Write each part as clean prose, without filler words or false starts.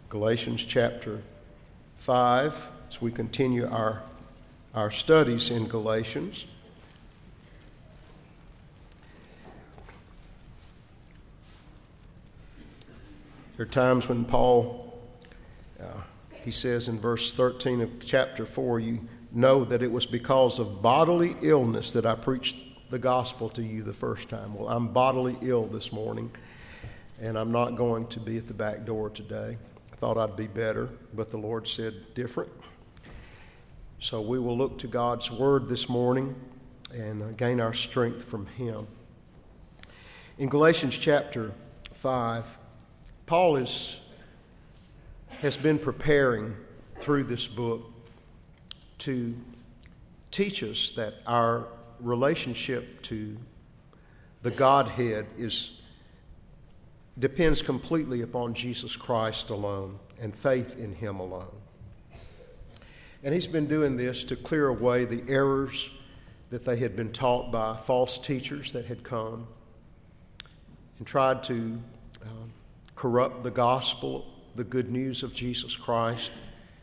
Galatians chapter 5, as we continue our studies in Galatians. There are times when Paul, he says in verse 13 of chapter 4, you know that it was because of bodily illness that I preached the gospel to you the first time. Well, I'm bodily ill this morning, and I'm not going to be at the back door today. I thought I'd be better, but the Lord said different. So we will look to God's word this morning and gain our strength from Him. In Galatians chapter 5, Paul has been preparing through this book to teach us that our relationship to the Godhead depends completely upon Jesus Christ alone and faith in Him alone. And he's been doing this to clear away the errors that they had been taught by false teachers that had come and tried to corrupt the gospel, the good news of Jesus Christ,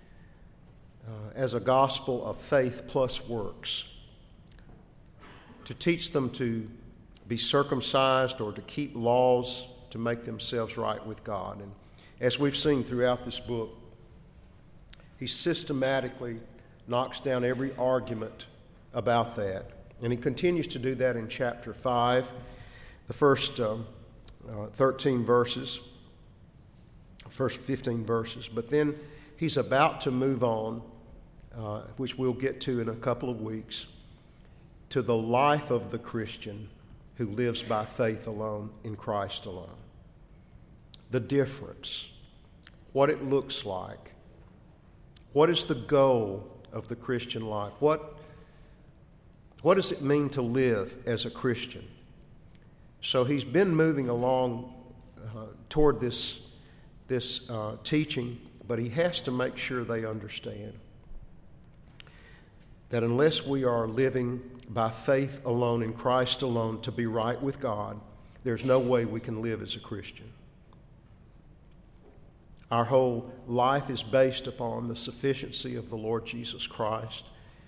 as a gospel of faith plus works, to teach them to be circumcised or to keep laws to make themselves right with God. And as we've seen throughout this book, he systematically knocks down every argument about that. And he continues to do that in chapter 5, the first 13 verses, first 15 verses. But then he's about to move on, which we'll get to in a couple of weeks, to the life of the Christian who lives by faith alone in Christ alone. The difference, what it looks like, what is the goal of the Christian life? What does it mean to live as a Christian? So he's been moving along toward this teaching, but he has to make sure they understand that unless we are living by faith alone in Christ alone to be right with God, there's no way we can live as a Christian. Our whole life is based upon the sufficiency of the Lord Jesus Christ,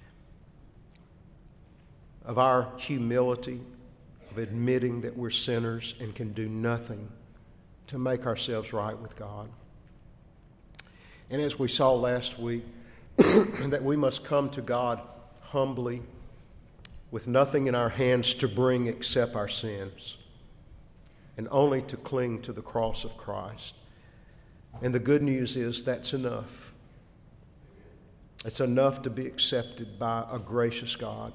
of our humility, of admitting that we're sinners and can do nothing to make ourselves right with God. And as we saw last week, that we must come to God humbly with nothing in our hands to bring except our sins, and only to cling to the cross of Christ. And the good news is that's enough. It's enough to be accepted by a gracious God,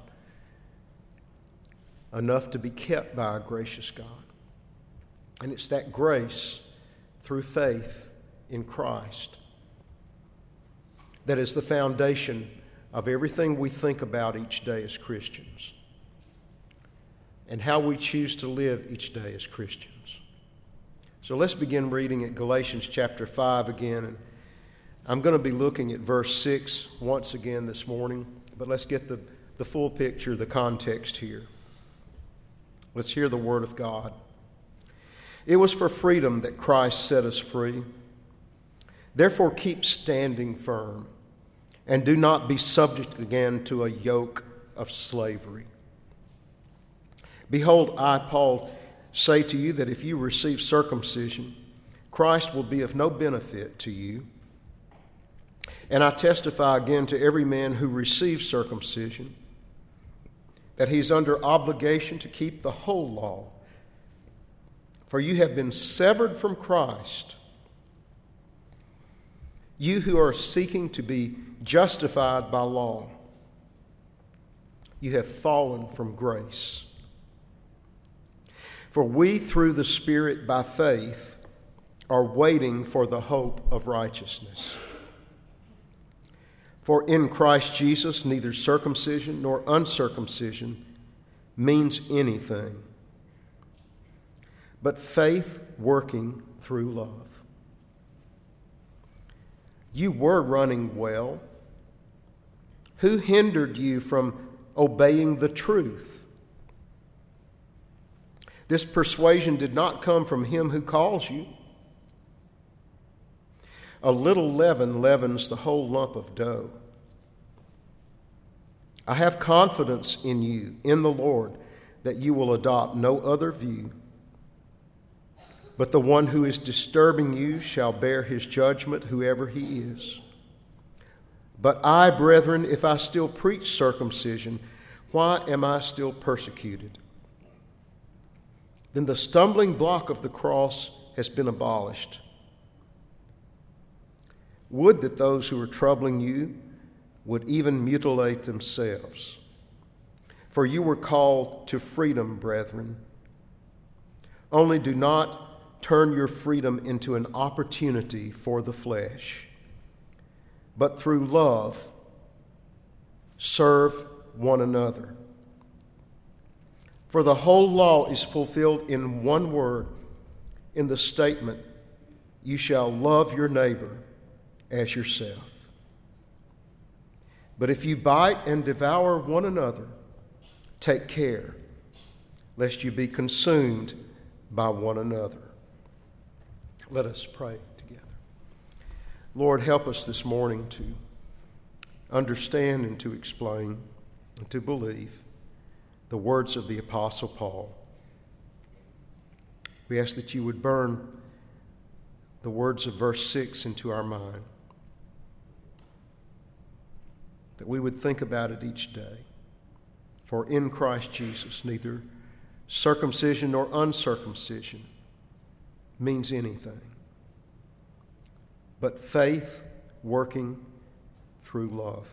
enough to be kept by a gracious God. And it's that grace through faith in Christ that is the foundation of everything we think about each day as Christians and how we choose to live each day as Christians. So let's begin reading at Galatians chapter 5 again. And I'm going to be looking at verse 6 once again this morning, but let's get the full picture, the context here. Let's hear the word of God. It was for freedom that Christ set us free. Therefore keep standing firm, and do not be subject again to a yoke of slavery. Behold, I, Paul, say to you that if you receive circumcision, Christ will be of no benefit to you. And I testify again to every man who receives circumcision that he's under obligation to keep the whole law. For you have been severed from Christ, you who are seeking to be justified by law. You have fallen from grace. For we, through the Spirit by faith, are waiting for the hope of righteousness. For in Christ Jesus neither circumcision nor uncircumcision means anything, but faith working through love. You were running well. Who hindered you from obeying the truth? This persuasion did not come from him who calls you. A little leaven leavens the whole lump of dough. I have confidence in you, in the Lord, that you will adopt no other view. But the one who is disturbing you shall bear his judgment, whoever he is. But I, brethren, if I still preach circumcision, why am I still persecuted? Then the stumbling block of the cross has been abolished. Would that those who are troubling you would even mutilate themselves. For you were called to freedom, brethren. Only do not turn your freedom into an opportunity for the flesh, but through love serve one another. For the whole law is fulfilled in one word, in the statement, you shall love your neighbor as yourself. But if you bite and devour one another, take care, lest you be consumed by one another. Let us pray together. Lord, help us this morning to understand and to explain and to believe the words of the Apostle Paul. We ask that you would burn the words of verse 6 into our mind, that we would think about it each day. For in Christ Jesus, neither circumcision nor uncircumcision means anything, but faith working through love.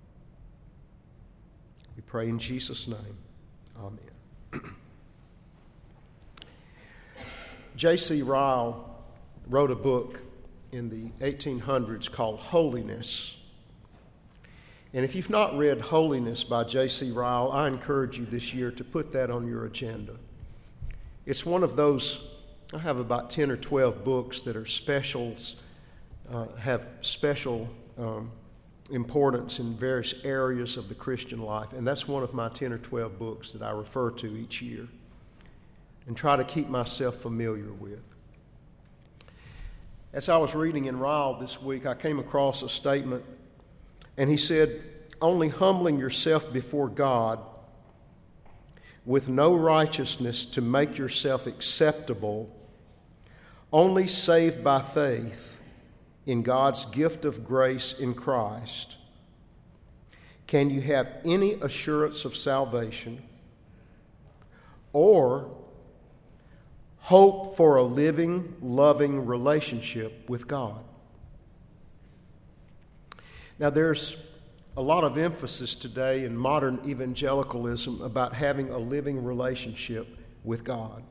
We pray in Jesus' name. Amen. J.C. Ryle wrote a book in the 1800s called Holiness. And if you've not read Holiness by J.C. Ryle, I encourage you this year to put that on your agenda. It's one of those, I have about 10 or 12 books that are specials, have special importance in various areas of the Christian life. And that's one of my 10 or 12 books that I refer to each year and try to keep myself familiar with. As I was reading in Ryle this week, I came across a statement, and he said, only humbling yourself before God with no righteousness to make yourself acceptable, only saved by faith in God's gift of grace in Christ, can you have any assurance of salvation or hope for a living, loving relationship with God. Now, there's a lot of emphasis today in modern evangelicalism about having a living relationship with God.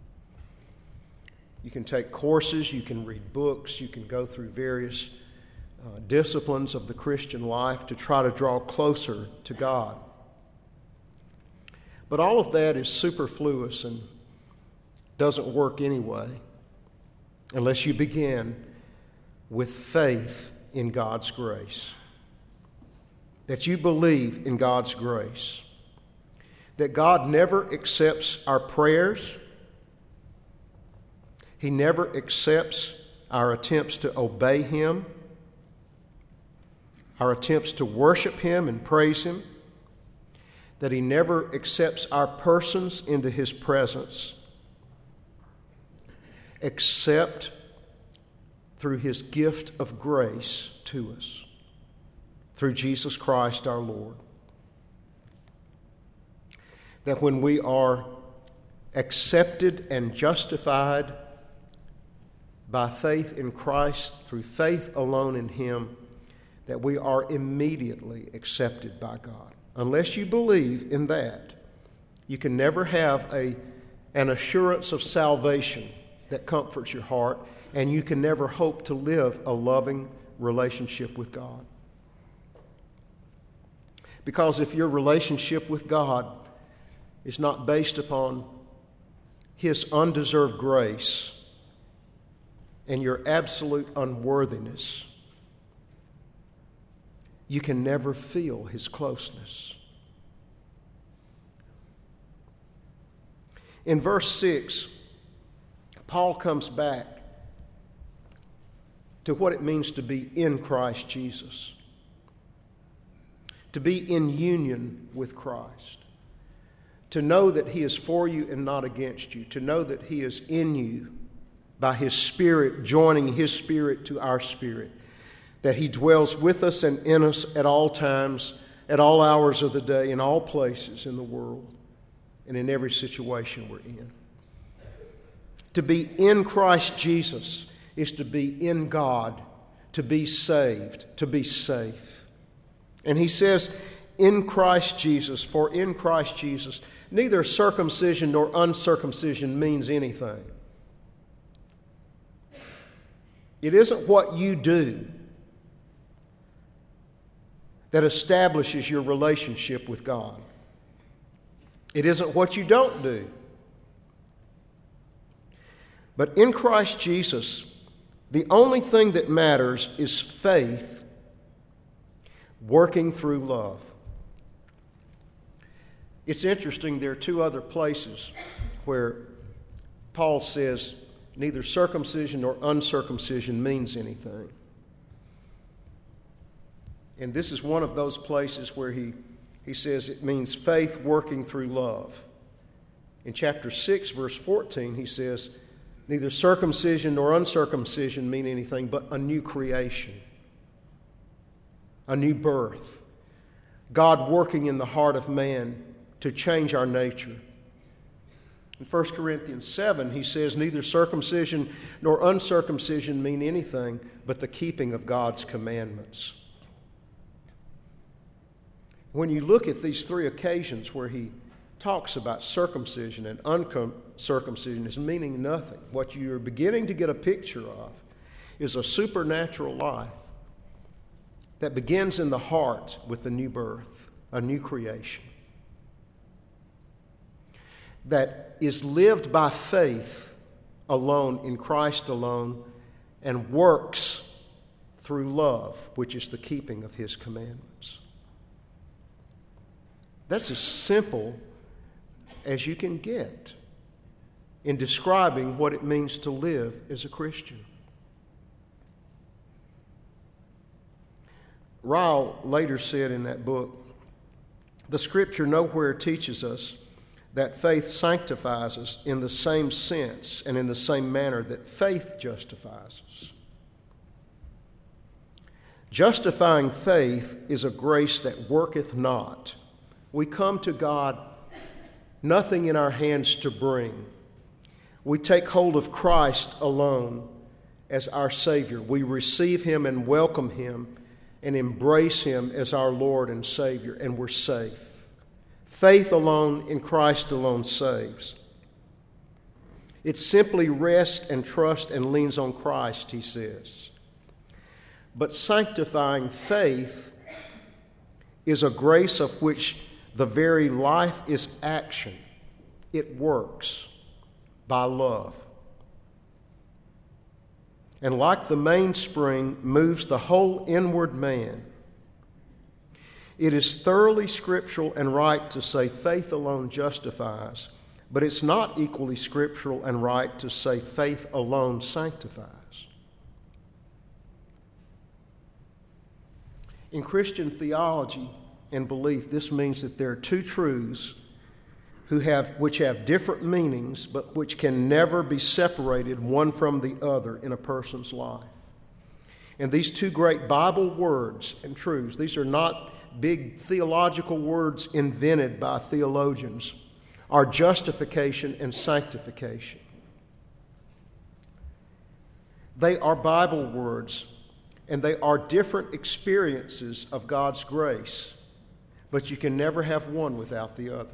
You can take courses, you can read books, you can go through various disciplines of the Christian life to try to draw closer to God. But all of that is superfluous and doesn't work anyway unless you begin with faith in God's grace. That you believe in God's grace. That God never accepts our prayers. He never accepts our attempts to obey Him, our attempts to worship Him and praise Him. That He never accepts our persons into His presence, except through His gift of grace to us, through Jesus Christ our Lord. That when we are accepted and justified by faith in Christ, through faith alone in Him, that we are immediately accepted by God. Unless you believe in that, you can never have an assurance of salvation that comforts your heart, and you can never hope to live a loving relationship with God. Because if your relationship with God is not based upon His undeserved grace and your absolute unworthiness, you can never feel His closeness. In verse 6, Paul comes back to what it means to be in Christ Jesus, to be in union with Christ, to know that He is for you and not against you, to know that He is in you by His Spirit, joining His Spirit to our spirit, that He dwells with us and in us at all times, at all hours of the day, in all places in the world, and in every situation we're in. To be in Christ Jesus is to be in God, to be saved, to be safe. And he says, in Christ Jesus, for in Christ Jesus, neither circumcision nor uncircumcision means anything. It isn't what you do that establishes your relationship with God. It isn't what you don't do. But in Christ Jesus, the only thing that matters is faith working through love. It's interesting, there are two other places where Paul says neither circumcision nor uncircumcision means anything. And this is one of those places where he says it means faith working through love. In chapter 6, verse 14, he says, neither circumcision nor uncircumcision mean anything but a new creation, a new birth. God working in the heart of man to change our nature. In 1 Corinthians 7, he says, neither circumcision nor uncircumcision mean anything but the keeping of God's commandments. When you look at these three occasions where he talks about circumcision and uncircumcision as meaning nothing, what you're beginning to get a picture of is a supernatural life that begins in the heart with a new birth, a new creation, that is lived by faith alone in Christ alone and works through love, which is the keeping of His commandments. That's as simple as you can get in describing what it means to live as a Christian. Ryle later said in that book, the Scripture nowhere teaches us that faith sanctifies us in the same sense and in the same manner that faith justifies us. Justifying faith is a grace that worketh not. We come to God, nothing in our hands to bring. We take hold of Christ alone as our Savior. We receive Him and welcome Him and embrace Him as our Lord and Savior, and we're safe. Faith alone in Christ alone saves. It simply rests and trusts and leans on Christ, he says. But sanctifying faith is a grace of which the very life is action. It works by love. And like the mainspring moves the whole inward man, it is thoroughly scriptural and right to say faith alone justifies, but it's not equally scriptural and right to say faith alone sanctifies. In Christian theology and belief, this means that there are two truths which have different meanings, but which can never be separated one from the other in a person's life. And these two great Bible words and truths, these are not big theological words invented by theologians, are justification and sanctification. They are Bible words, and they are different experiences of God's grace, but you can never have one without the other.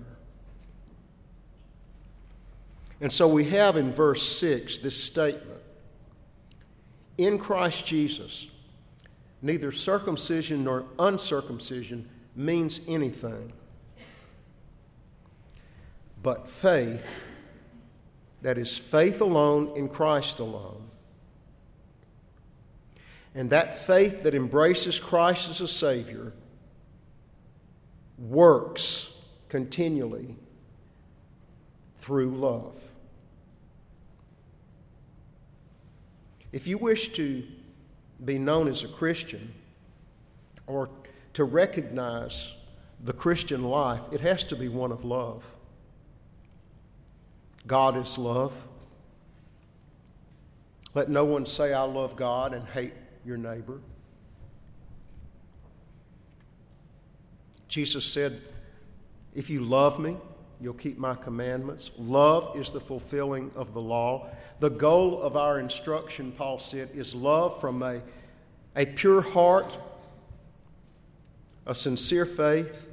And so we have in verse 6 this statement, in Christ Jesus, neither circumcision nor uncircumcision means anything, but faith, that is faith alone in Christ alone. And that faith that embraces Christ as a Savior works continually through love. If you wish to be known as a Christian or to recognize the Christian life, it has to be one of love. God is love. Let no one say, I love God and hate your neighbor. Jesus said, if you love me, you'll keep my commandments. Love is the fulfilling of the law. The goal of our instruction, Paul said, is love from a pure heart, a sincere faith,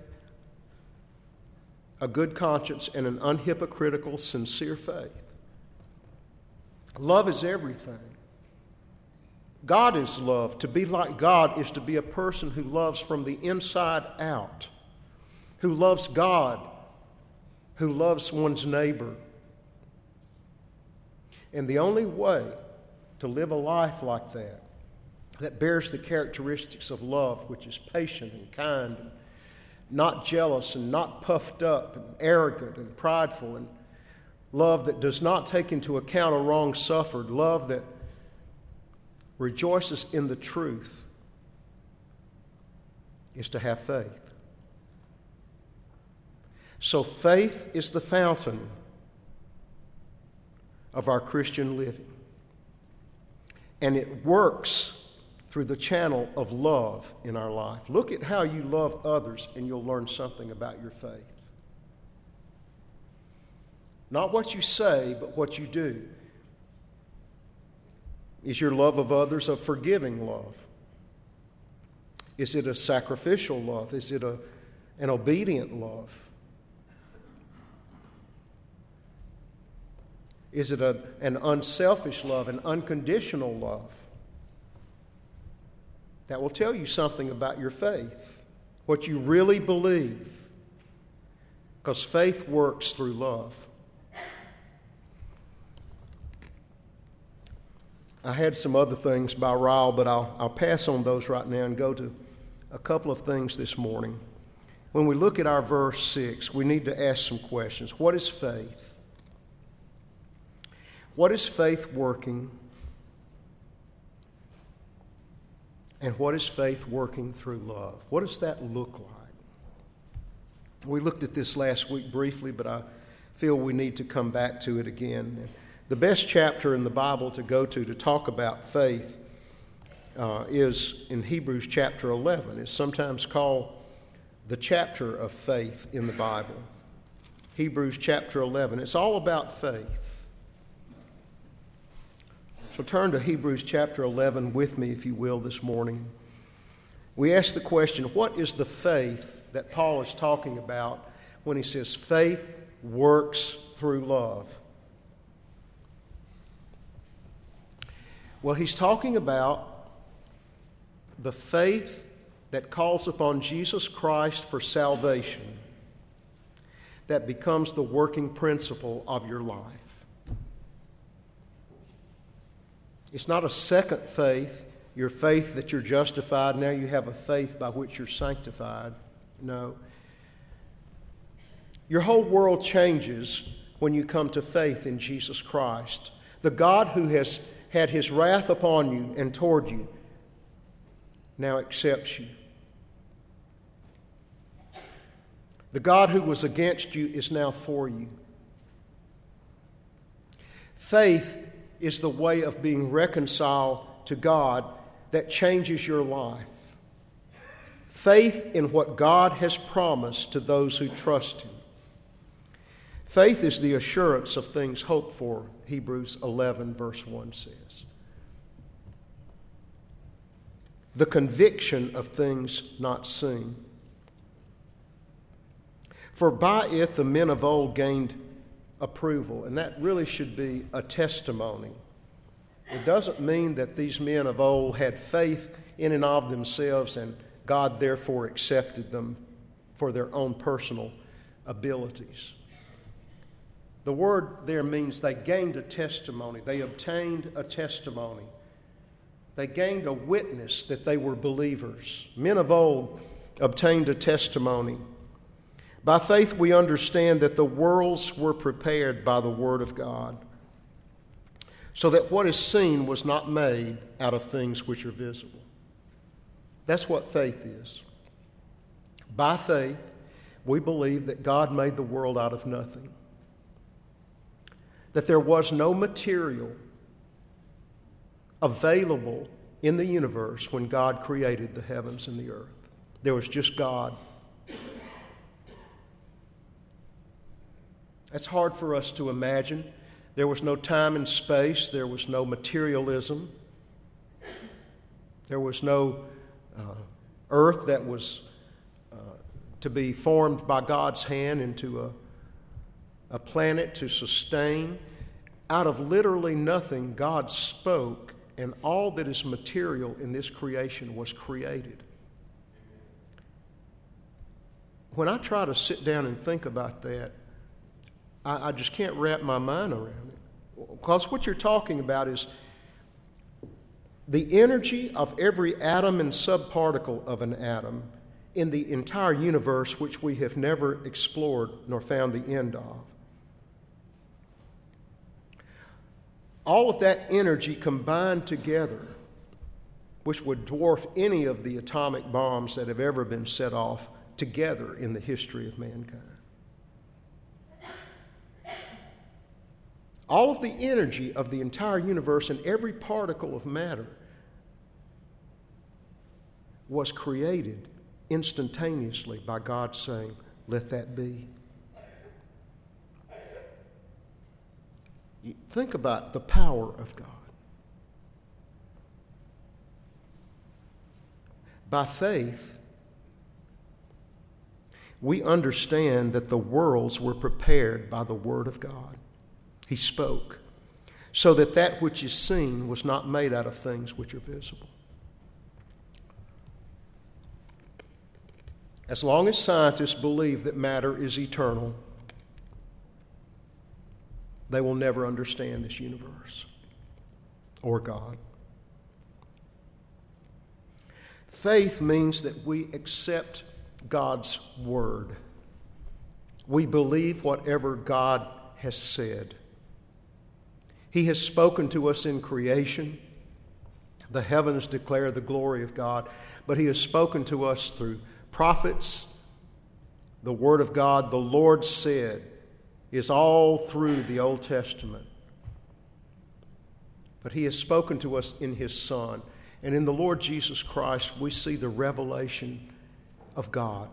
a good conscience, and an unhypocritical, sincere faith. Love is everything. God is love. To be like God is to be a person who loves from the inside out, who loves God, who loves one's neighbor. And the only way to live a life like that bears the characteristics of love, which is patient and kind, and not jealous and not puffed up and arrogant and prideful, and love that does not take into account a wrong suffered, love that rejoices in the truth, is to have faith. So faith is the fountain of our Christian living. And it works through the channel of love in our life. Look at how you love others and you'll learn something about your faith. Not what you say, but what you do. Is your love of others a forgiving love? Is it a sacrificial love? Is it an obedient love? Is it an unselfish love, an unconditional love? That will tell you something about your faith, what you really believe, because faith works through love. I had some other things by Ryle, but I'll pass on those right now and go to a couple of things this morning. When we look at our verse 6, we need to ask some questions. What is faith? What is faith working? And what is faith working through love? What does that look like? We looked at this last week briefly, but I feel we need to come back to it again. The best chapter in the Bible to go to talk about faith is in Hebrews chapter 11. It's sometimes called the chapter of faith in the Bible. Hebrews chapter 11. It's all about faith. So turn to Hebrews chapter 11 with me, if you will, this morning. We ask the question, what is the faith that Paul is talking about when he says faith works through love? Well, he's talking about the faith that calls upon Jesus Christ for salvation, that becomes the working principle of your life. It's not a second faith, your faith that you're justified, now you have a faith by which you're sanctified. No. Your whole world changes when you come to faith in Jesus Christ. The God who has had his wrath upon you and toward you now accepts you. The God who was against you is now for you. Faith is the way of being reconciled to God that changes your life. Faith in what God has promised to those who trust him. Faith is the assurance of things hoped for, Hebrews 11 verse 1 says. The conviction of things not seen. For by it the men of old gained approval, and that really should be a testimony. It doesn't mean that these men of old had faith in and of themselves and God therefore accepted them for their own personal abilities. The word there means they gained a testimony. They obtained a testimony. They gained a witness that they were believers. Men of old obtained a testimony. By faith we understand that the worlds were prepared by the word of God, so that what is seen was not made out of things which are visible. That's what faith is. By faith, we believe that God made the world out of nothing, that there was no material available in the universe when God created the heavens and the earth. There was just God. That's hard for us to imagine. There was no time and space. There was no materialism. There was no earth that was to be formed by God's hand into a planet to sustain. Out of literally nothing, God spoke, and all that is material in this creation was created. When I try to sit down and think about that, I just can't wrap my mind around it. Because what you're talking about is the energy of every atom and subparticle of an atom in the entire universe, which we have never explored nor found the end of. All of that energy combined together, which would dwarf any of the atomic bombs that have ever been set off together in the history of mankind. All of the energy of the entire universe and every particle of matter was created instantaneously by God saying, "Let that be." Think about the power of God. By faith, we understand that the worlds were prepared by the Word of God. He spoke, so that that which is seen was not made out of things which are visible. As long as scientists believe that matter is eternal, they will never understand this universe or God. Faith means that we accept God's word. We believe whatever God has said. He has spoken to us in creation. The heavens declare the glory of God, but He has spoken to us through prophets. The Word of God, the Lord said, is all through the Old Testament. But He has spoken to us in His Son. And in the Lord Jesus Christ, we see the revelation of God.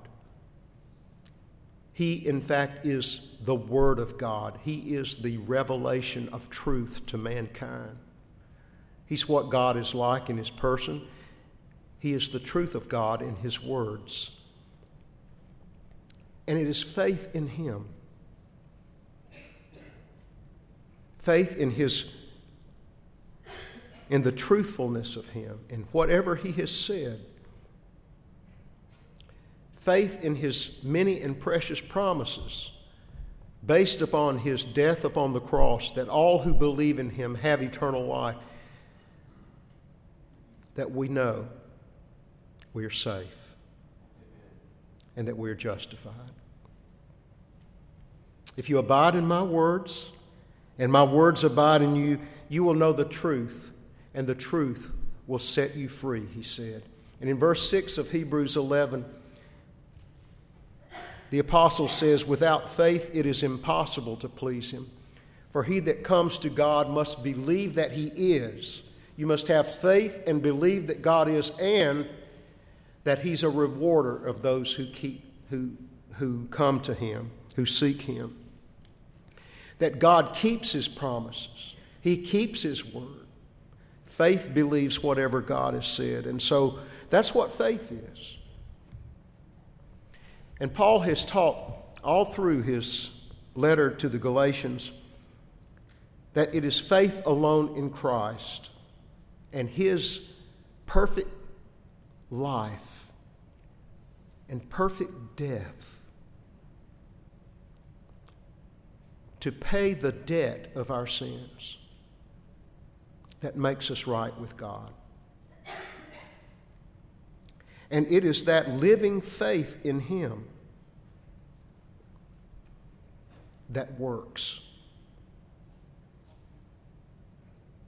He, in fact, is the Word of God. He is the revelation of truth to mankind. He's what God is like in His person. He is the truth of God in His words. And it is faith in Him. Faith in the truthfulness of Him, in whatever He has said. Faith in His many and precious promises, based upon His death upon the cross, that all who believe in Him have eternal life, that we know we are safe and that we are justified. If you abide in my words, and my words abide in you, you will know the truth, and the truth will set you free, He said. And in verse 6 of Hebrews 11, the apostle says, "Without faith it is impossible to please Him. For he that comes to God must believe that He is." You must have faith and believe that God is, and that He's a rewarder of those who come to Him, who seek Him. That God keeps His promises. He keeps His word. Faith believes whatever God has said. And so that's what faith is. And Paul has taught all through his letter to the Galatians that it is faith alone in Christ and His perfect life and perfect death to pay the debt of our sins that makes us right with God. And it is that living faith in Him that works.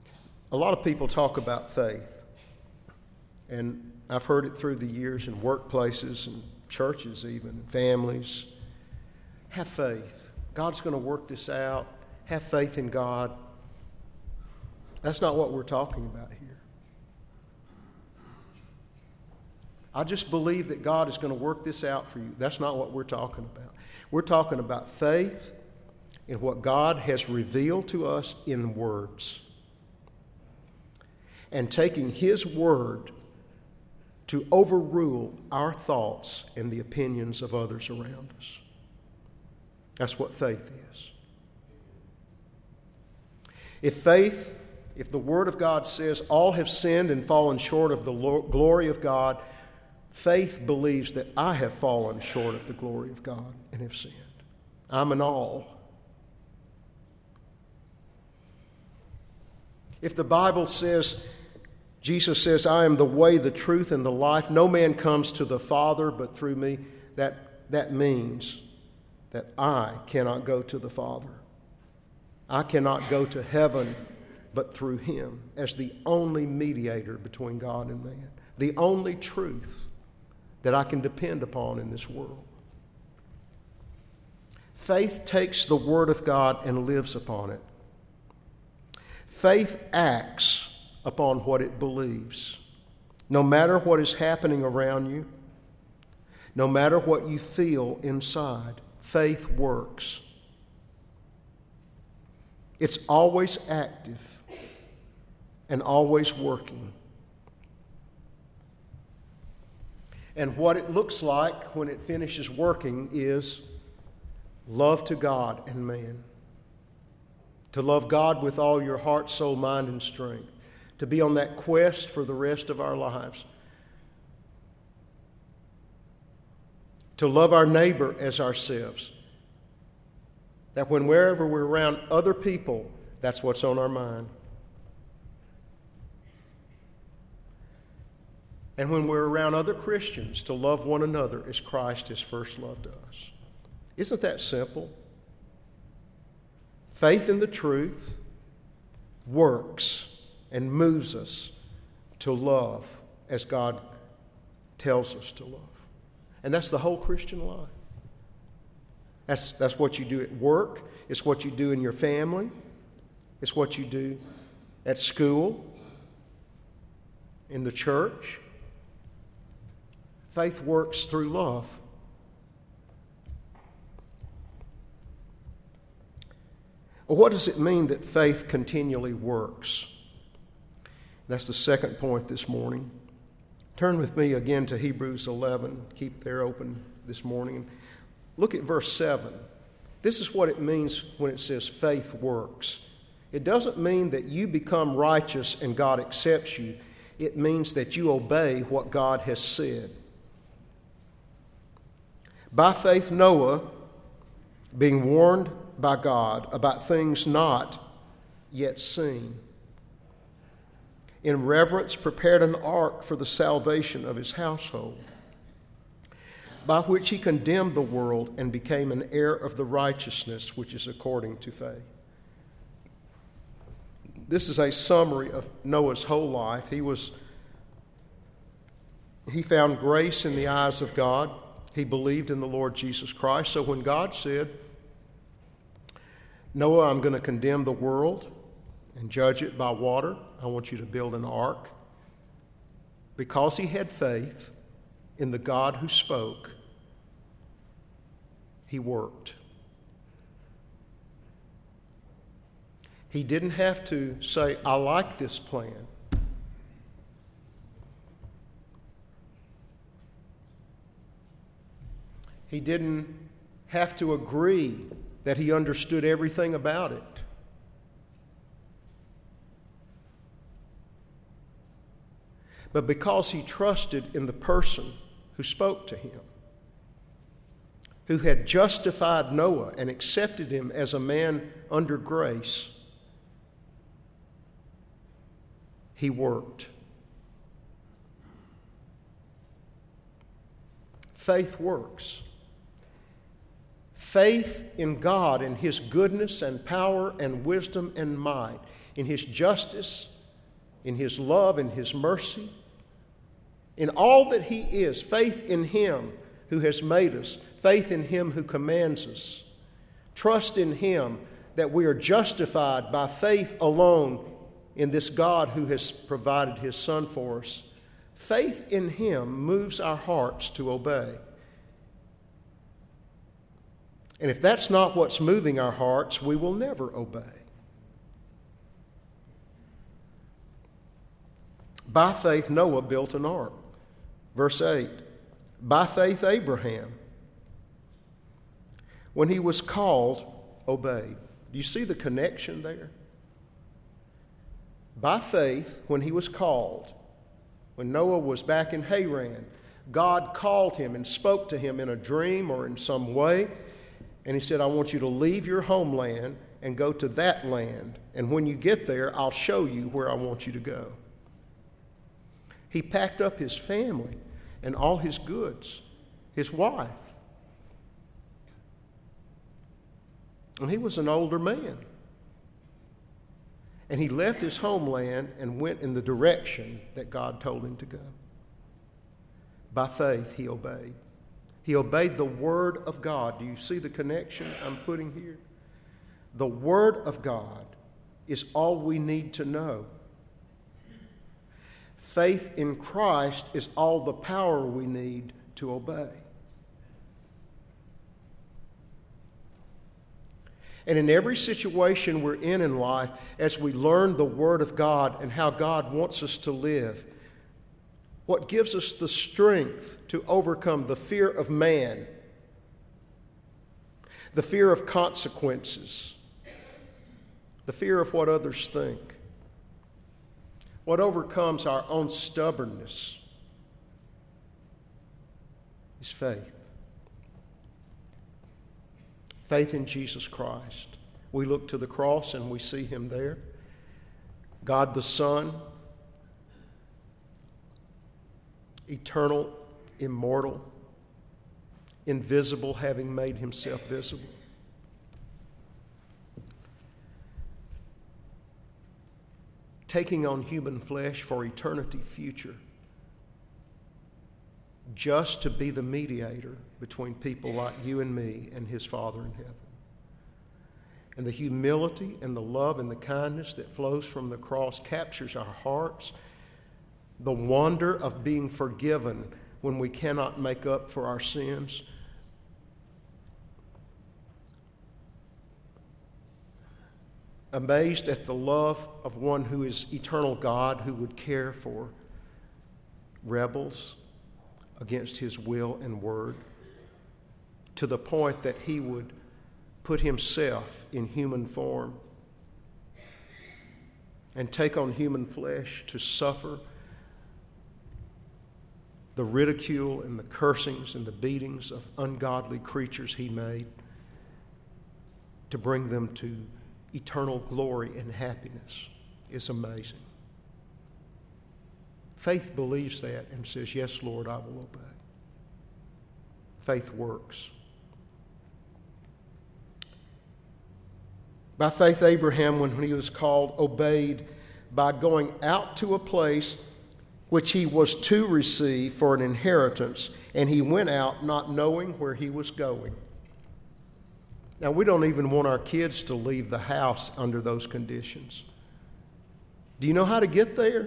A lot of people talk about faith, and I've heard it through the years in workplaces and churches even, families. Have faith. God's going to work this out. Have faith in God. That's not what we're talking about here. I just believe that God is going to work this out for you. That's not what we're talking about. We're talking about faith in what God has revealed to us in words, and taking His word to overrule our thoughts and the opinions of others around us. That's what faith is. If the Word of God says all have sinned and fallen short of the glory of God, faith believes that I have fallen short of the glory of God and have sinned. I'm an all. If the Bible says, Jesus says, I am the way, the truth, and the life, no man comes to the Father but through me, that means that I cannot go to the Father. I cannot go to heaven but through Him as the only mediator between God and man, the only truth that I can depend upon in this world. Faith takes the Word of God and lives upon it. Faith acts upon what it believes. No matter what is happening around you, no matter what you feel inside, faith works. It's always active and always working. And what it looks like when it finishes working is love to God and man. To love God with all your heart, soul, mind, and strength. To be on that quest for the rest of our lives. To love our neighbor as ourselves. That wherever we're around other people, that's what's on our mind. And when we're around other Christians, to love one another as Christ has first loved us. Isn't that simple? Faith in the truth works and moves us to love as God tells us to love. And that's the whole Christian life. That's what you do at work. It's what you do in your family. It's what you do at school, in the church. Faith works through love. Well, what does it mean that faith continually works? That's the second point this morning. Turn with me again to Hebrews 11. Keep there open this morning. Look at verse 7. This is what it means when it says faith works. It doesn't mean that you become righteous and God accepts you. It means that you obey what God has said. By faith, Noah, being warned by God about things not yet seen, in reverence prepared an ark for the salvation of his household, by which he condemned the world and became an heir of the righteousness which is according to faith. This is a summary of Noah's whole life. He found grace in the eyes of God. He believed in the Lord Jesus Christ. So when God said, Noah, I'm going to condemn the world and judge it by water, I want you to build an ark. Because he had faith in the God who spoke, he worked. He didn't have to say, I like this plan. He didn't have to agree that he understood everything about it. But because he trusted in the person who spoke to him, who had justified Noah and accepted him as a man under grace, he worked. Faith works. Faith in God and His goodness and power and wisdom and might, in His justice in His love and His mercy, in all that He is, faith in Him who has made us, faith in Him who commands us, trust in Him that we are justified by faith alone in this God who has provided His Son for us. Faith in Him moves our hearts to obey. And if that's not what's moving our hearts, we will never obey. By faith, Noah built an ark. Verse 8, by faith, Abraham, when he was called, obeyed. Do you see the connection there? By faith, when he was called, when Noah was back in Haran, God called him and spoke to him in a dream or in some way, and He said, I want you to leave your homeland and go to that land, and when you get there, I'll show you where I want you to go. He packed up his family and all his goods, his wife. And he was an older man. And he left his homeland and went in the direction that God told him to go. By faith, he obeyed. He obeyed the Word of God. Do you see the connection I'm putting here? The Word of God is all we need to know. Faith in Christ is all the power we need to obey. And in every situation we're in life, as we learn the Word of God and how God wants us to live, what gives us the strength to overcome the fear of man, the fear of consequences, the fear of what others think, what overcomes our own stubbornness is faith. Faith in Jesus Christ. We look to the cross and we see Him there. God the Son, eternal, immortal, invisible, having made Himself visible. Taking on human flesh for eternity future, just to be the mediator between people like you and me and His Father in heaven. And the humility and the love and the kindness that flows from the cross captures our hearts. The wonder of being forgiven when we cannot make up for our sins. Amazed at the love of one who is eternal God, who would care for rebels against His will and word, to the point that He would put Himself in human form and take on human flesh to suffer the ridicule and the cursings and the beatings of ungodly creatures He made, to bring them to eternal glory and happiness is amazing. Faith believes that and says, yes, Lord, I will obey. Faith works. By faith, Abraham, when he was called, obeyed by going out to a place which he was to receive for an inheritance, and he went out not knowing where he was going. Now, we don't even want our kids to leave the house under those conditions. Do you know how to get there?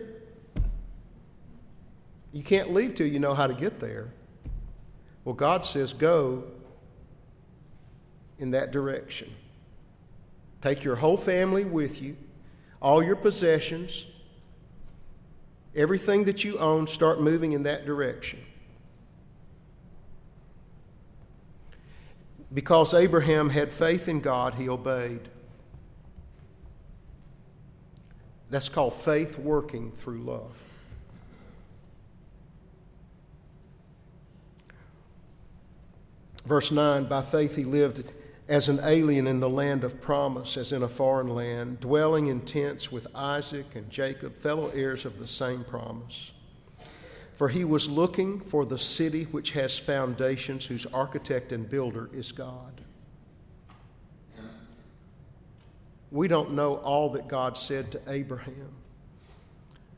You can't leave till you know how to get there. Well, God says go in that direction. Take your whole family with you, all your possessions, everything that you own, start moving in that direction. Because Abraham had faith in God, he obeyed. That's called faith working through love. Verse 9, by faith he lived as an alien in the land of promise, as in a foreign land, dwelling in tents with Isaac and Jacob, fellow heirs of the same promise. For he was looking for the city which has foundations, whose architect and builder is God. We don't know all that God said to Abraham,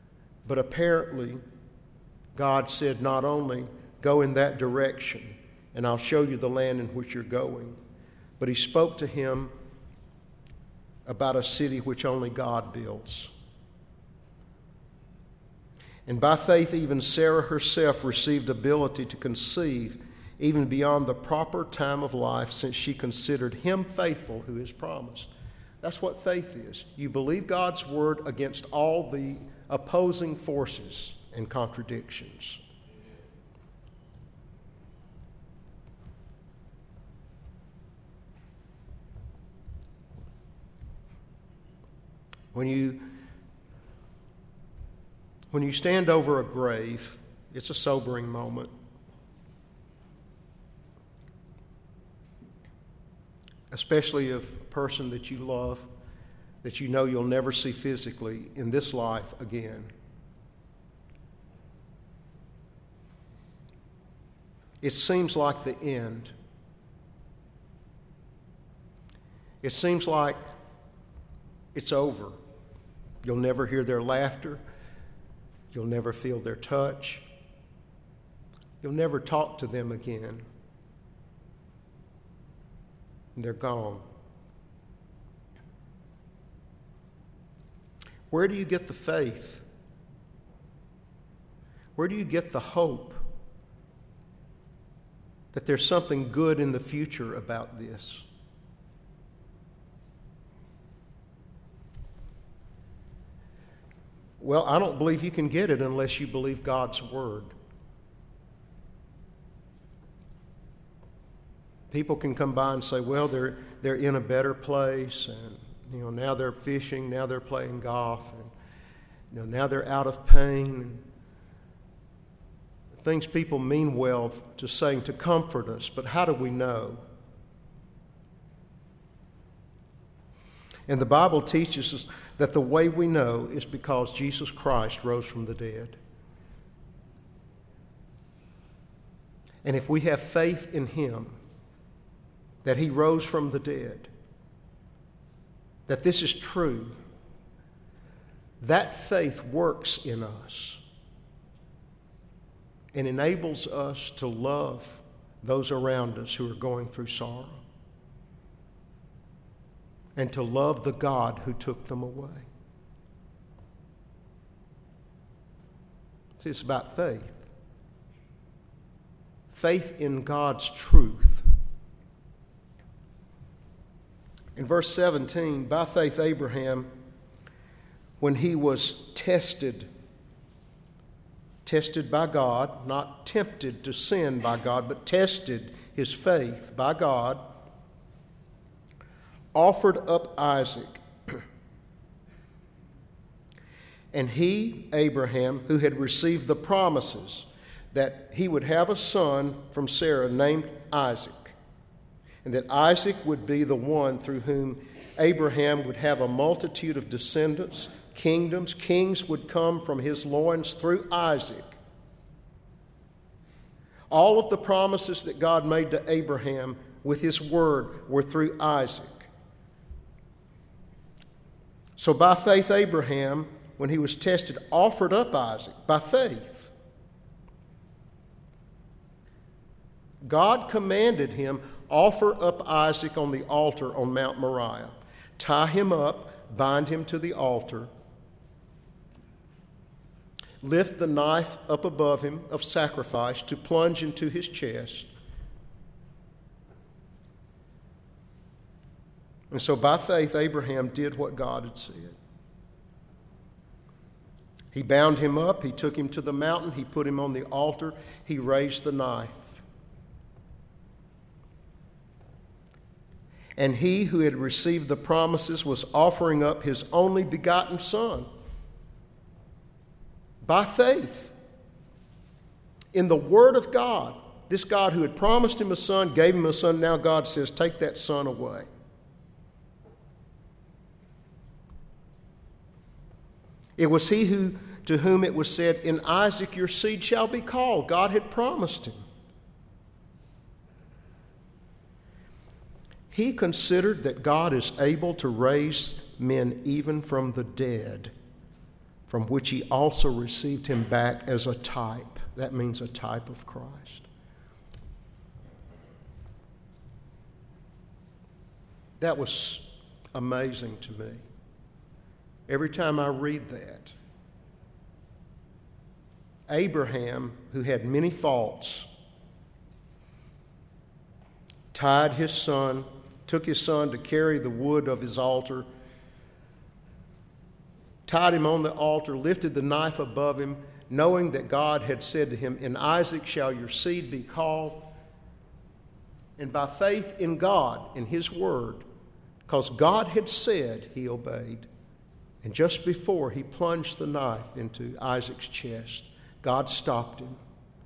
But apparently, God said not only go in that direction and I'll show you the land in which you're going, but he spoke to him about a city which only God builds. And by faith, even Sarah herself received ability to conceive even beyond the proper time of life, since she considered him faithful who has promised. That's what faith is. You believe God's word against all the opposing forces and contradictions. When you stand over a grave, it's a sobering moment. Especially of a person that you love, that you know you'll never see physically in this life again. It seems like the end. It seems like it's over. You'll never hear their laughter. You'll never feel their touch. You'll never talk to them again. They're gone. Where do you get the faith? Where do you get the hope that there's something good in the future about this? Well, I don't believe you can get it unless you believe God's word. People can come by and say, well, they're in a better place, and now they're fishing, now they're playing golf, and now they're out of pain. Things people mean well to saying to comfort us, but how do we know? And the Bible teaches us that the way we know is because Jesus Christ rose from the dead. And if we have faith in him, that he rose from the dead, that this is true, that faith works in us and enables us to love those around us who are going through sorrow and to love the God who took them away. See, it's about faith. Faith in God's truth. In verse 17, by faith Abraham, when he was tested by God, not tempted to sin by God, but tested his faith by God, offered up Isaac. And he, Abraham, who had received the promises that he would have a son from Sarah named Isaac, and that Isaac would be the one through whom Abraham would have a multitude of descendants, kingdoms. Kings would come from his loins through Isaac. All of the promises that God made to Abraham with his word were through Isaac. So by faith, Abraham, when he was tested, offered up Isaac by faith. God commanded him, offer up Isaac on the altar on Mount Moriah. Tie him up, bind him to the altar. Lift the knife up above him of sacrifice to plunge into his chest. And so by faith, Abraham did what God had said. He bound him up, he took him to the mountain, he put him on the altar, he raised the knife. And he who had received the promises was offering up his only begotten son by faith in the word of God. This God who had promised him a son, gave him a son. Now God says, take that son away. It was he to whom it was said, in Isaac your seed shall be called. God had promised him. He considered that God is able to raise men even from the dead, from which he also received him back as a type. That means a type of Christ. That was amazing to me. Every time I read that, Abraham, who had many faults, tied his son, took his son to carry the wood of his altar, tied him on the altar, lifted the knife above him, knowing that God had said to him, "In Isaac shall your seed be called." And by faith in God, in his word, because God had said, he obeyed. And just before he plunged the knife into Isaac's chest, God stopped him.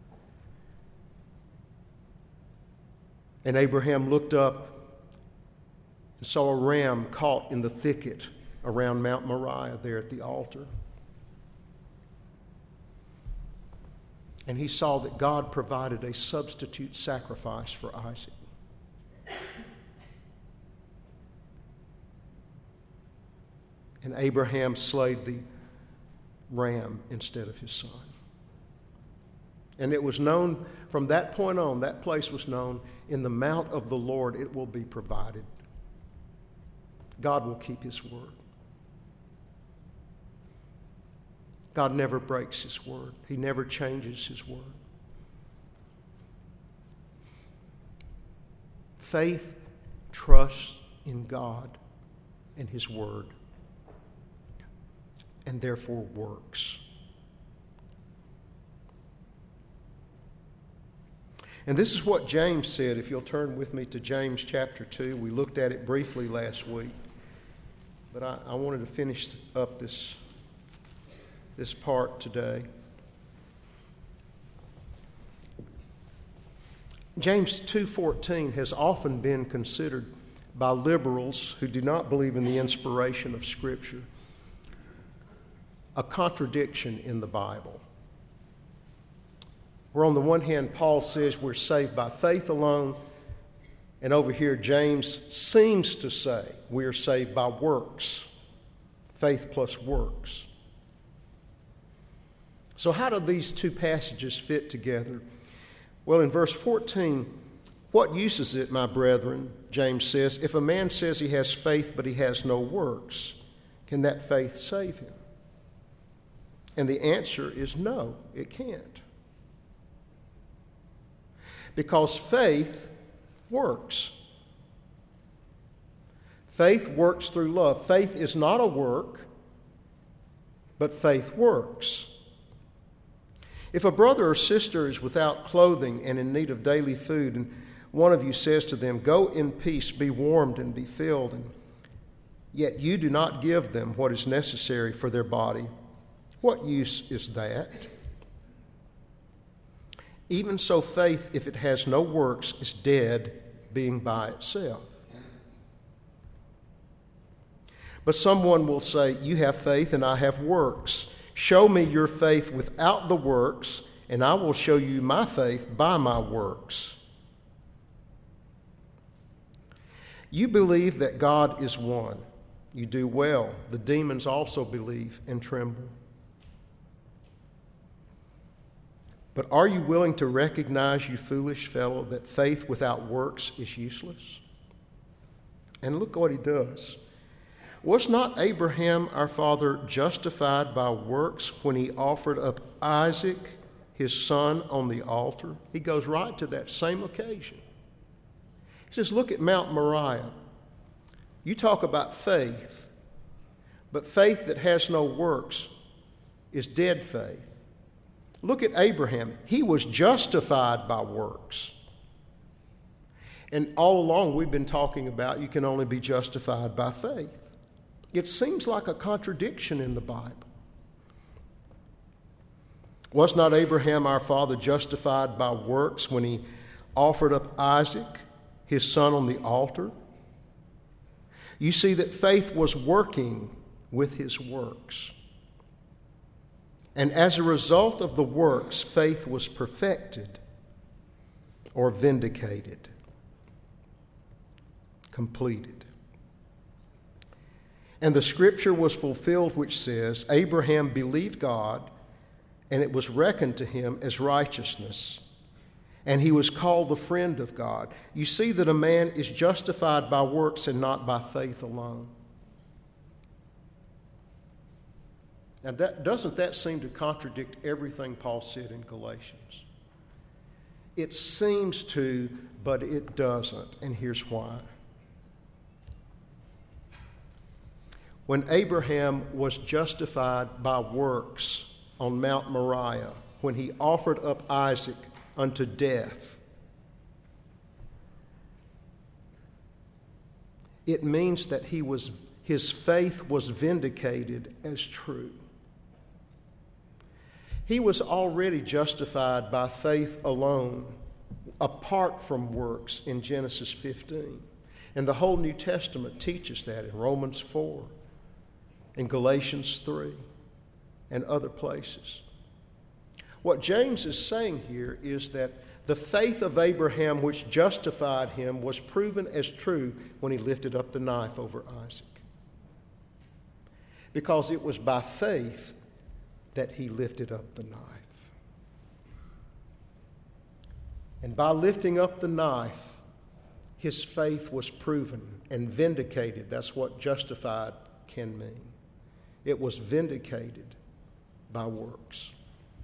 And Abraham looked up and saw a ram caught in the thicket around Mount Moriah there at the altar. And he saw that God provided a substitute sacrifice for Isaac. And Abraham slayed the ram instead of his son. And it was known from that point on, that place was known, in the mount of the Lord it will be provided. God will keep his word. God never breaks his word. He never changes his word. Faith trusts in God and his word, and therefore works. And this is what James said. If you'll turn with me to James chapter 2. We looked at it briefly last week, but I wanted to finish up this part today. James 2:14 has often been considered by liberals who do not believe in the inspiration of Scripture a contradiction in the Bible. Where on the one hand, Paul says we're saved by faith alone, and over here James seems to say we are saved by works, faith plus works. So how do these two passages fit together? Well, in verse 14, what use is it, my brethren, James says, if a man says he has faith but he has no works, can that faith save him? And the answer is no, it can't. Because faith works. Faith works through love. Faith is not a work, but faith works. If a brother or sister is without clothing and in need of daily food, and one of you says to them, "Go in peace, be warmed and be filled," and yet you do not give them what is necessary for their body, what use is that? Even so, faith, if it has no works, is dead, being by itself. But someone will say, "You have faith and I have works. Show me your faith without the works, and I will show you my faith by my works." You believe that God is one. You do well. The demons also believe and tremble. But are you willing to recognize, you foolish fellow, that faith without works is useless? And look what he does. Was not Abraham, our father, justified by works when he offered up Isaac, his son, on the altar? He goes right to that same occasion. He says, look at Mount Moriah. You talk about faith, but faith that has no works is dead faith. Look at Abraham. He was justified by works. And all along we've been talking about you can only be justified by faith. It seems like a contradiction in the Bible. Was not Abraham our father justified by works when he offered up Isaac, his son, on the altar? You see that faith was working with his works. And as a result of the works, faith was perfected or vindicated, completed. And the scripture was fulfilled which says, Abraham believed God, and it was reckoned to him as righteousness. And he was called the friend of God. You see that a man is justified by works and not by faith alone. Now, doesn't that seem to contradict everything Paul said in Galatians? It seems to, but it doesn't, and here's why. When Abraham was justified by works on Mount Moriah, when he offered up Isaac unto death, it means that his faith was vindicated as true. He was already justified by faith alone, apart from works in Genesis 15. And the whole New Testament teaches that in Romans 4, in Galatians 3, and other places. What James is saying here is that the faith of Abraham which justified him was proven as true when he lifted up the knife over Isaac. Because it was by faith that he lifted up the knife. And by lifting up the knife, his faith was proven and vindicated. That's what justified can mean. It was vindicated by works.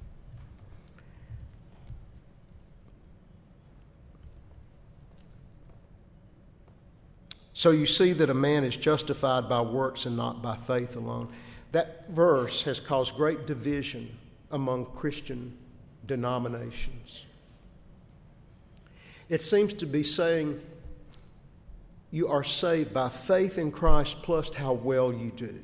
So you see that a man is justified by works and not by faith alone. That verse has caused great division among Christian denominations. It seems to be saying you are saved by faith in Christ plus how well you do.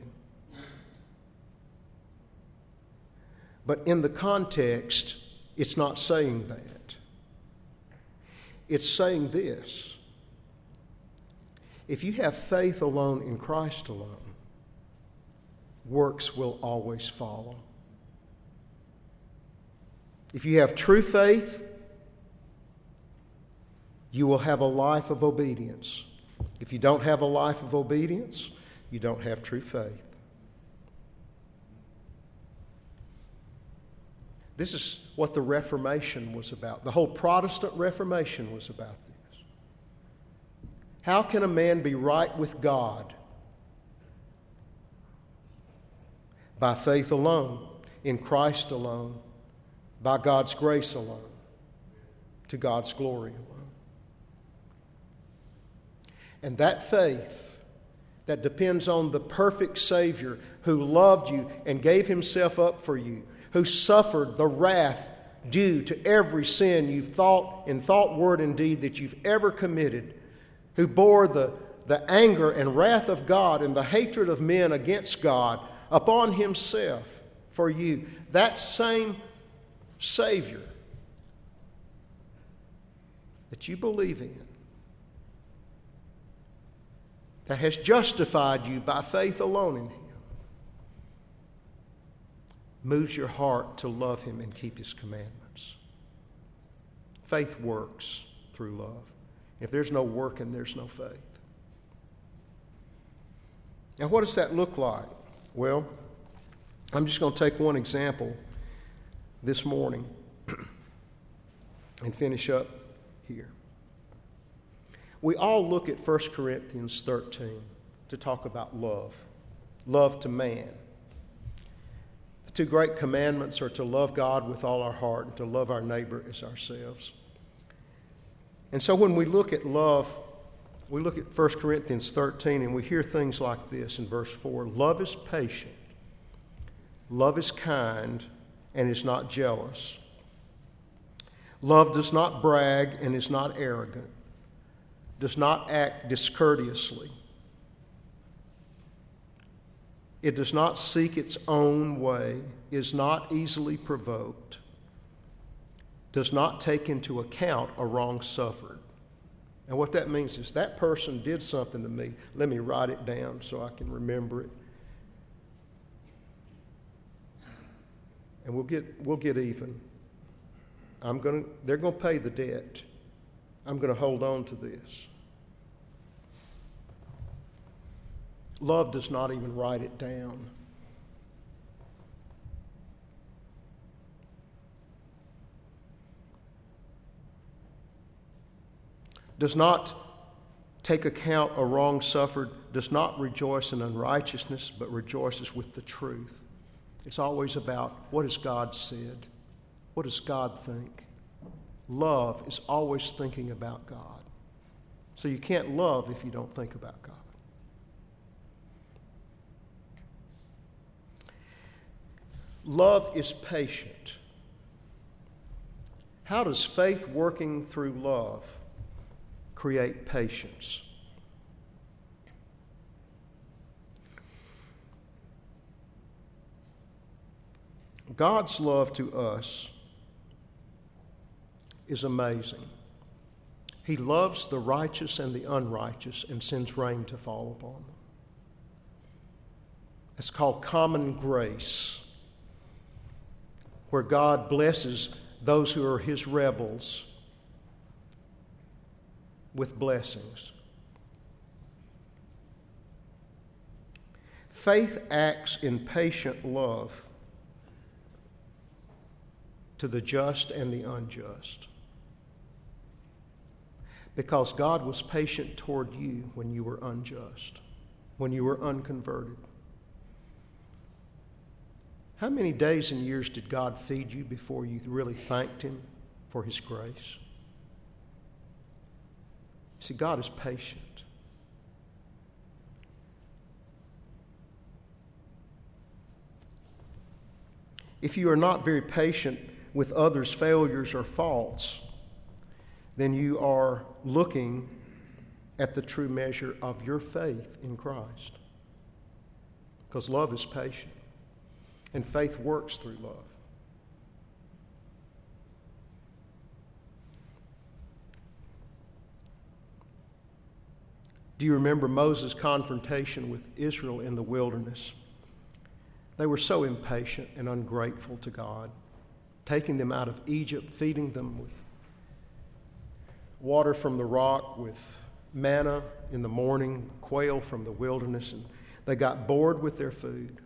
But in the context, it's not saying that. It's saying this: if you have faith alone in Christ alone, works will always follow. If you have true faith, you will have a life of obedience. If you don't have a life of obedience, you don't have true faith. This is what the Reformation was about. The whole Protestant Reformation was about this. How can a man be right with God? By faith alone, in Christ alone, by God's grace alone, to God's glory alone. And that faith that depends on the perfect Savior who loved you and gave himself up for you, who suffered the wrath due to every sin you've thought, in thought, word, and deed that you've ever committed, who bore the anger and wrath of God and the hatred of men against God upon himself for you. That same Savior that you believe in, that has justified you by faith alone in him, moves your heart to love him and keep his commandments. Faith works through love. If there's no working, there's no faith. Now, what does that look like? Well, I'm just going to take one example this morning and finish up here. We all look at 1 Corinthians 13 to talk about love to man. The two great commandments are to love God with all our heart and to love our neighbor as ourselves. And so when we look at love, we look at 1 Corinthians 13 and we hear things like this in verse 4. Love is patient. Love is kind and is not jealous. Love does not brag and is not arrogant, does not act discourteously. It does not seek its own way, is not easily provoked, does not take into account a wrong suffered. And what that means is that person did something to me. Let me write it down so I can remember it. And we'll get even. They're going to pay the debt. I'm going to hold on to this. Love does not even write it down. Does not take account a wrong suffered, does not rejoice in unrighteousness, but rejoices with the truth. It's always about, what has God said? What does God think? Love is always thinking about God. So you can't love if you don't think about God. Love is patient. How does faith working through love create patience? God's love to us is amazing. He loves the righteous and the unrighteous and sends rain to fall upon them. It's called common grace, where God blesses those who are His rebels with blessings. Faith acts in patient love to the just and the unjust, because God was patient toward you when you were unjust, when you were unconverted. How many days and years did God feed you before you really thanked Him for His grace? See, God is patient. If you are not very patient with others' failures or faults, then you are looking at the true measure of your faith in Christ. Because love is patient, and faith works through love. Do you remember Moses' confrontation with Israel in the wilderness? They were so impatient and ungrateful to God, taking them out of Egypt, feeding them with water from the rock, with manna in the morning, quail from the wilderness, and they got bored with their food.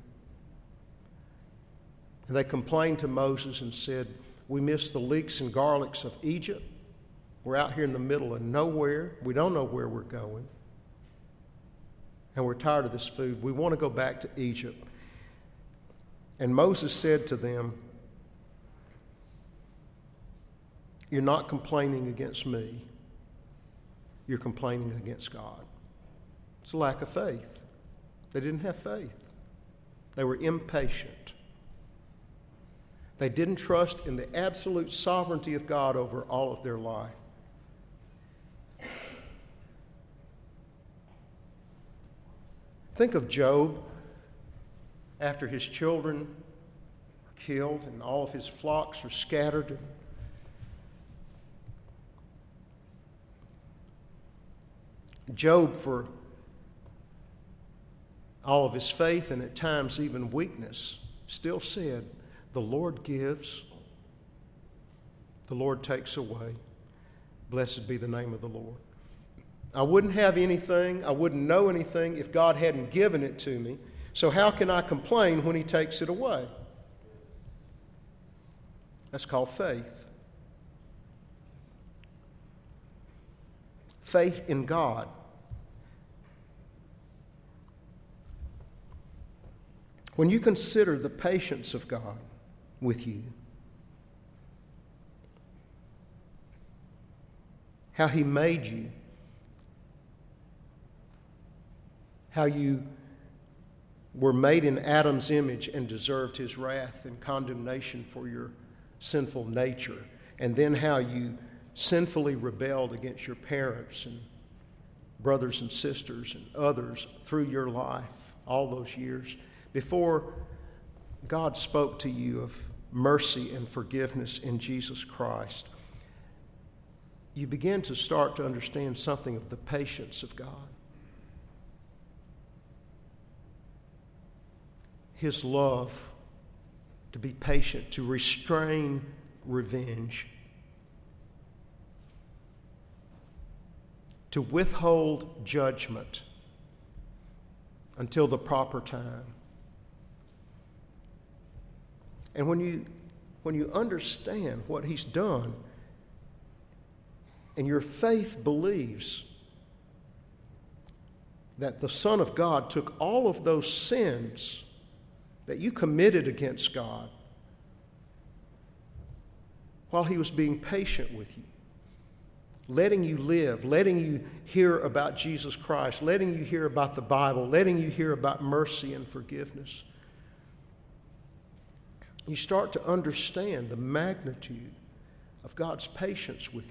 And they complained to Moses and said, "We miss the leeks and garlics of Egypt. We're out here in the middle of nowhere. We don't know where we're going. And we're tired of this food. We want to go back to Egypt." And Moses said to them, "You're not complaining against me. You're complaining against God." It's a lack of faith. They didn't have faith. They were impatient. They didn't trust in the absolute sovereignty of God over all of their life. Think of Job after his children were killed and all of his flocks were scattered. Job, for all of his faith and at times even weakness, still said, "The Lord gives, the Lord takes away. Blessed be the name of the Lord." I wouldn't have anything, I wouldn't know anything if God hadn't given it to me. So how can I complain when He takes it away? That's called faith. Faith in God. When you consider the patience of God with you, how He made you, how you were made in Adam's image and deserved his wrath and condemnation for your sinful nature, and then how you sinfully rebelled against your parents and brothers and sisters and others through your life all those years, before God spoke to you of mercy and forgiveness in Jesus Christ, you begin to start to understand something of the patience of God. His love, to be patient, to restrain revenge, to withhold judgment until the proper time. And when you understand what He's done, and your faith believes that the Son of God took all of those sins that you committed against God while He was being patient with you, letting you live, letting you hear about Jesus Christ, letting you hear about the Bible, letting you hear about mercy and forgiveness, you start to understand the magnitude of God's patience with you.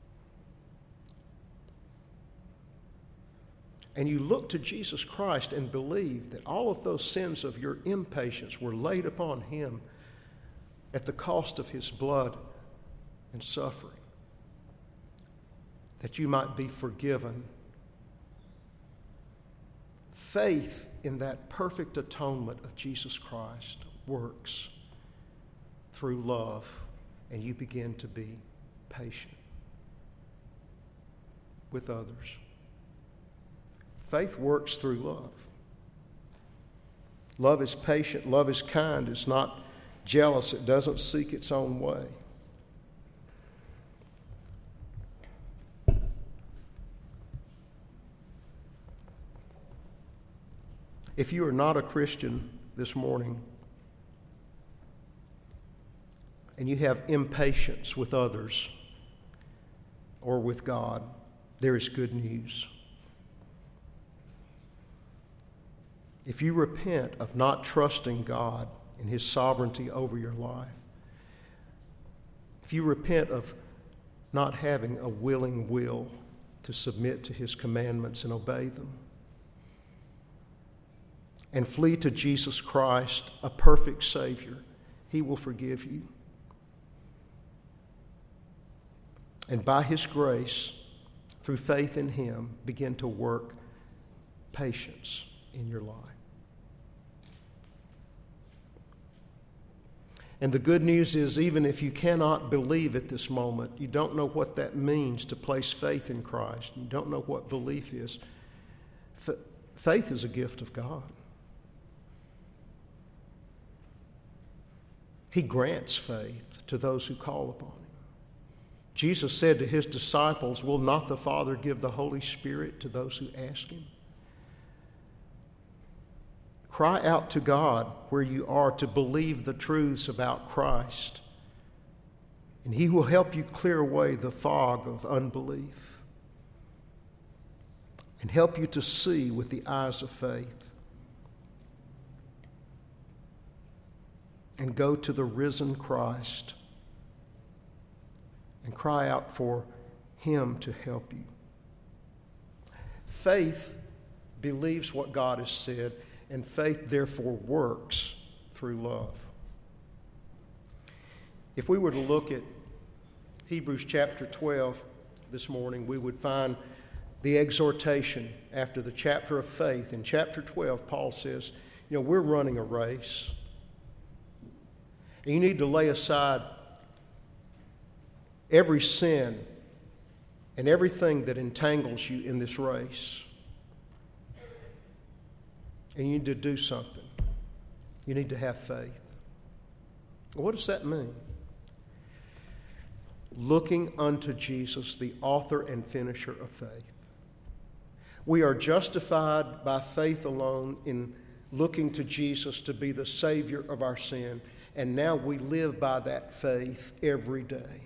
And you look to Jesus Christ and believe that all of those sins of your impatience were laid upon Him at the cost of His blood and suffering, that you might be forgiven. Faith in that perfect atonement of Jesus Christ works through love, and you begin to be patient with others. Faith works through love. Love is patient. Love is kind. It's not jealous. It doesn't seek its own way. If you are not a Christian this morning and you have impatience with others or with God, there is good news. If you repent of not trusting God and His sovereignty over your life, if you repent of not having a willing will to submit to His commandments and obey them, and flee to Jesus Christ, a perfect Savior, He will forgive you. And by His grace, through faith in Him, begin to work patience in your life. And the good news is, even if you cannot believe at this moment, you don't know what that means to place faith in Christ, you don't know what belief is, faith is a gift of God. He grants faith to those who call upon Him. Jesus said to His disciples, "Will not the Father give the Holy Spirit to those who ask Him?" Cry out to God where you are to believe the truths about Christ, and He will help you clear away the fog of unbelief and help you to see with the eyes of faith and go to the risen Christ and cry out for Him to help you. Faith believes what God has said, and faith therefore works through love. If we were to look at Hebrews chapter 12 this morning, we would find the exhortation after the chapter of faith. In chapter 12, Paul says, we're running a race. And you need to lay aside every sin and everything that entangles you in this race. And you need to do something. You need to have faith. What does that mean? Looking unto Jesus, the author and finisher of faith. We are justified by faith alone in looking to Jesus to be the Savior of our sin. And now we live by that faith every day.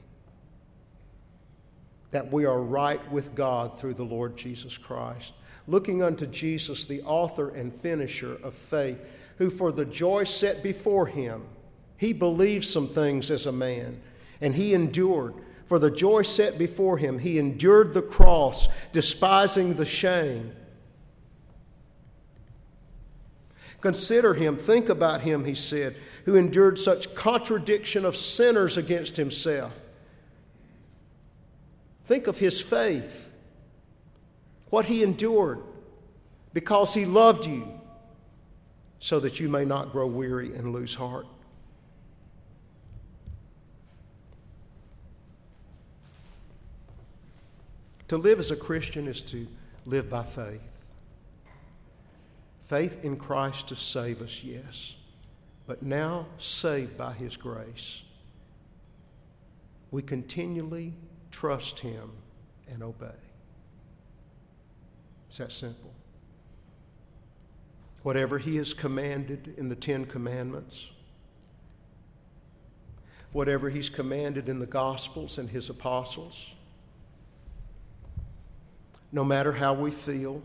That we are right with God through the Lord Jesus Christ. Looking unto Jesus, the author and finisher of faith, who for the joy set before Him, He believed some things as a man, and He endured. For the joy set before Him, He endured the cross, despising the shame. Consider Him, think about Him, he said, who endured such contradiction of sinners against Himself. Think of His faith, what He endured, because He loved you, so that you may not grow weary and lose heart. To live as a Christian is to live by faith. Faith in Christ to save us, yes, but now saved by His grace. We continually trust Him and obey. It's that simple. Whatever He has commanded in the 10 Commandments, whatever He's commanded in the Gospels and His apostles, no matter how we feel,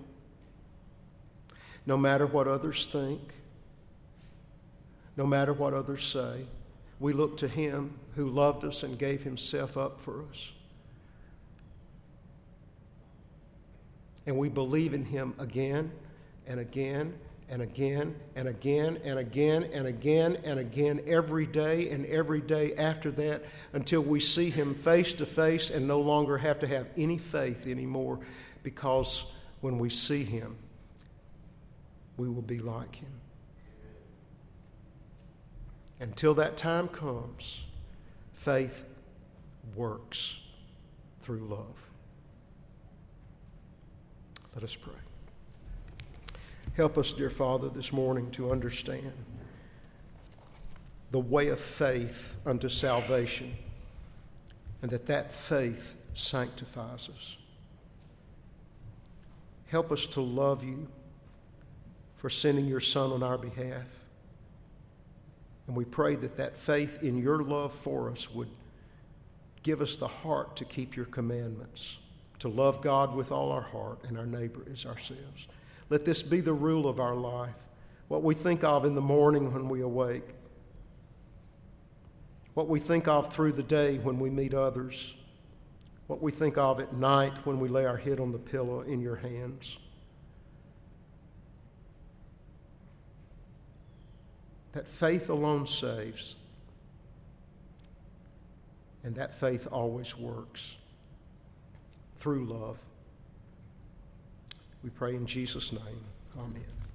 no matter what others think, no matter what others say, we look to Him who loved us and gave Himself up for us. And we believe in Him again and again and again and again and again and again and again every day and every day after that until we see Him face to face and no longer have to have any faith anymore, because when we see Him, we will be like Him. Until that time comes, faith works through love. Let us pray. Help us, dear Father, this morning to understand the way of faith unto salvation, and that faith sanctifies us. Help us to love You for sending Your Son on our behalf. And we pray that faith in Your love for us would give us the heart to keep Your commandments, to love God with all our heart and our neighbor as ourselves. Let this be the rule of our life, what we think of in the morning when we awake, what we think of through the day when we meet others, what we think of at night when we lay our head on the pillow in Your hands. That faith alone saves, and that faith always works through love. We pray in Jesus' name. Amen.